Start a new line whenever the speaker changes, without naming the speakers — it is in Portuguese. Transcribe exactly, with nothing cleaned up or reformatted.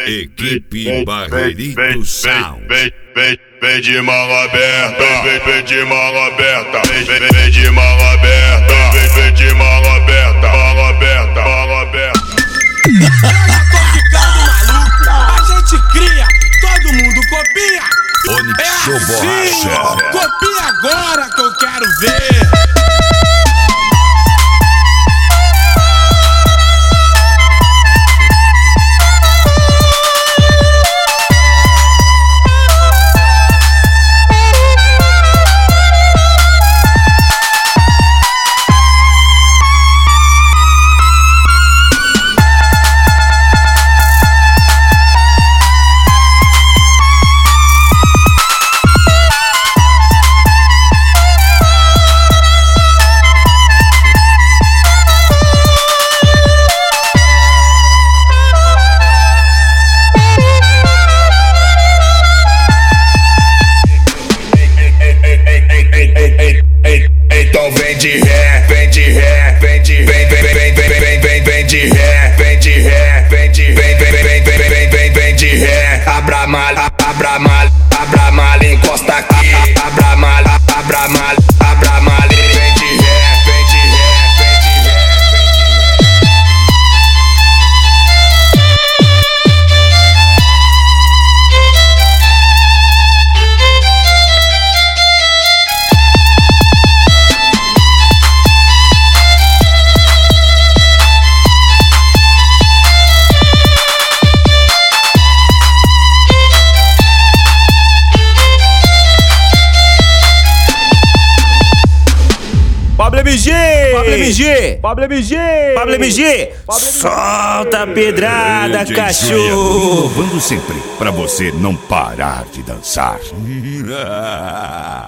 Equipe Barreirito Sound.
Vem de mão aberta, vem, vem de mão aberta, vem, vem, vem de mão aberta, vem, vem de mão aberta, mão aberta, mão aberta.
Eu já tô ficando maluco, a gente cria, todo mundo copia.
Onyx
É
Show
assim,
Borracha.
copia agora que eu quero ver.
Então vem de ré, vem de ré, vem de vem vem vem vem vem vem vem de ré, vem de ré, vem de vem vem vem vem vem vem vem de ré. Abra mala, abra mala, abra mala, encosta aqui. Abra mala, abra mala, abra mala, vem de ré, vem de ré, vem de ré, vem de ré.
Pablo M G, Pablo M G, Pablo M G, Pablo M G, solta a pedrada,
D J
cachorro.
Inovando sempre, pra você não parar de dançar.